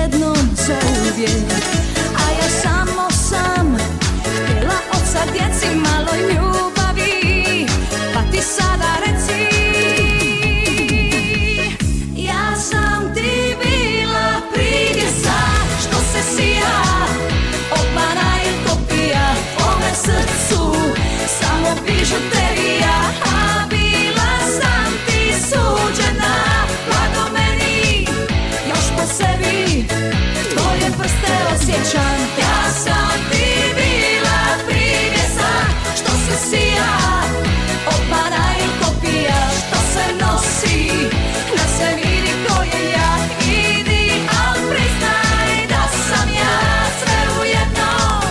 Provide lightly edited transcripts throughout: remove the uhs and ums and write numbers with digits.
jednom zauvijek. A ja samo sam htjela oca djeci maloj ljubavi, pa ti sada reci, ja sam ti bila privjesa, što se sija, obmana je kopija, ome srcu samo bižuterija, a bila sam ti suđena, blago meni, još po sebi tvoje prste osjećam. Ja sam ti bila privjesa, što se sija, obmana je kopija, što se nosi, da se vidi ko je ja. Idi, al priznaj da sam ja sve ujedno,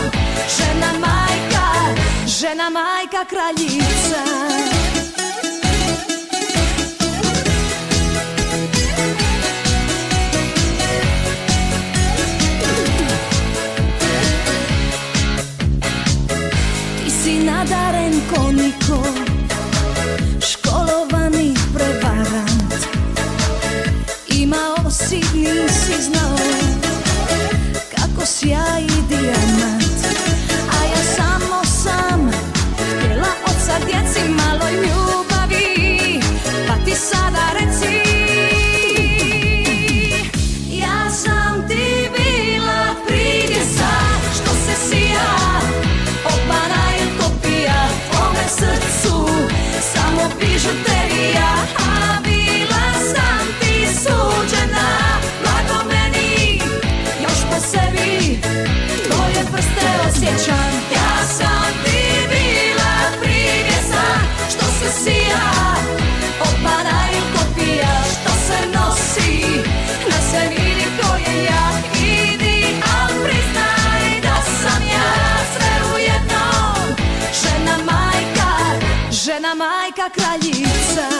žena majka kraljica. Ti si nadaren ko niko, školovani prevarant, imao si, nisi znao kako sjaji dijamant. A ja samo sam htjela oca djeci maloj ljubavi, pa ti sada reci, ja sam ti bila privjesa, što se sija, obmana je kopija, ome srcu samo bižuterija, a bila sam ti suđena, blago meni, još po sebi tvoje prste osjećam. Ja sam ti bila privjesa, što se sija, obmana je kopija, što se nosi, da se vidi ko je ja. Idi, al priznaj da sam ja sve ujedno, žena majka kraljica.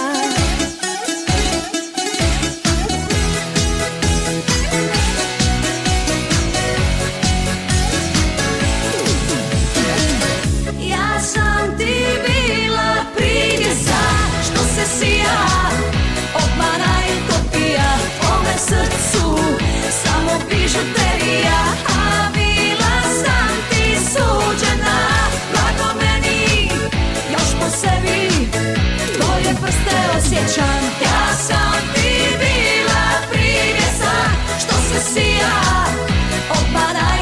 Ja sam ti bila privjesa, što se sija, obmana je kopija, ome srcu samo bižuterija, a bila sam ti suđena, blago meni, još po sebi tvoje prste osjećam. Ja sam ti bila privjesa, što se sija, obmana je